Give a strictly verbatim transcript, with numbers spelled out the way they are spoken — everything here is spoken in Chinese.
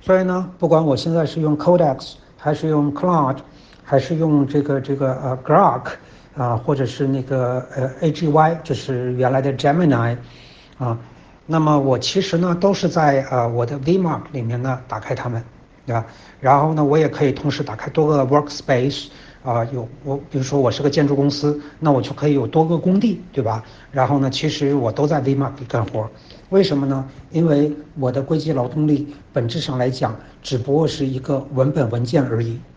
所以呢，不管我现在是用 Codex 还是用 Claude，还是用这个这个呃 Grok 啊，或者是那个呃 A G Y，就是原来的 Gemini 啊，那么我其实呢都是在呃我的 Vmark 里面呢打开它们，对吧？然后呢，我也可以同时打开多个 workspace。啊、呃有我，比如说我是个建筑公司，那我就可以有多个工地，对吧？然后呢，其实我都在 Vmark 里干活，为什么呢？因为我的硅基劳动力本质上来讲，只不过是一个文本文件而已。